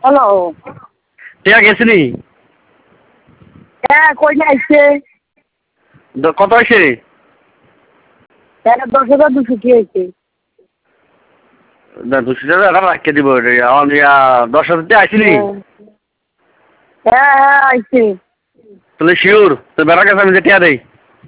Hello. টিয়া গেছিনি? হ্যাঁ, কইলে আইছে। কত হয়েছে? হ্যাঁ, 10,200 কি হয়েছে? না 200 টাকা রাখতে দিব। 10,000 টাকা আইসিনি? হ্যাঁ হ্যাঁ আইছে। তাহলে শিওর তো বেড়া গেছে আমি যে টিয়া দেই।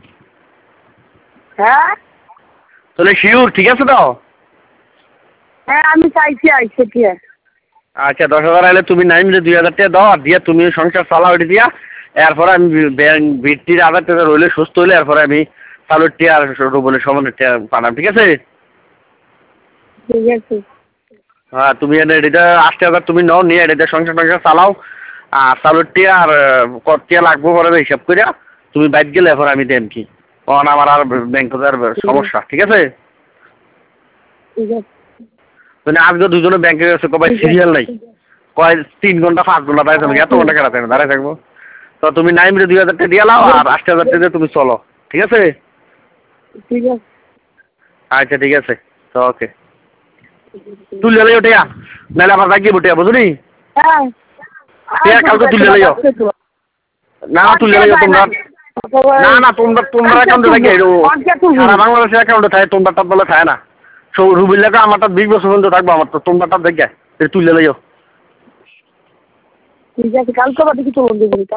হ্যাঁ তাহলে শিওর ঠিক আছে তো? হ্যাঁ আমি চাইছি আইছে কি। আচ্ছা 10,000 আইলে তুমি নাই মিলে 2,000 টাকা দাও আর দিয়া তুমি সংসার চালাও ওইটা দিয়া। এরপরে আমি ব্যাংক ভিত্তির 1,000 টাকা রইলে সুস্থ হইলে এরপরে আমি চালুর টিয়া আর রুবলের সমানের টিয়া পাঠাম ঠিক আছে? ঠিক আছে। হ্যাঁ তুমি এটা 80,000 তুমি নাও নিয়ে এটা সংসার টংসার চালাও আর চালুর টিয়া আর কত টিয়া লাগবো পরে হিসাব করিয়া তুমি বাইক গেলে এরপর আমি দেন কি কারণ আমার আর ব্যাংকে আর সমস্যা ঠিক আছে? ঠিক আছে। মানে আজকে দুজনে ব্যাংকে গেছে কবাই সিরিয়াল নাই কয় 3 ঘন্টা 5 ঘন্টা দাঁড়িয়ে থাকবো এত ঘন্টা কেন দাঁড়িয়ে থাকবো তো তুমি নাই মিলে 2,000 টাকা দিয়ে লাও আর 80,000 টাকা তুমি চলো ঠিক আছে? ঠিক আছে। আচ্ছা ঠিক আছে তো ওকে তুলে লাইও টিয়া নাহলে আমার লাগিয়ে টিয়া বুঝলি? হ্যাঁ টিয়া কালকে তুলে লাইও না তুলে লাইও তোমরা না তোমরা অ্যাকাউন্টে থাকে সারা বাংলাদেশের অ্যাকাউন্টে থাকে তোমরা বলে থাকে না সব রুবিল্লাকে আমারটা 20 বছর পর্যন্ত থাকবো আমার তো তোমরা দেখে তুলে লাইও ঠিক আছে কালকে বাদে কি চলুন দিবি।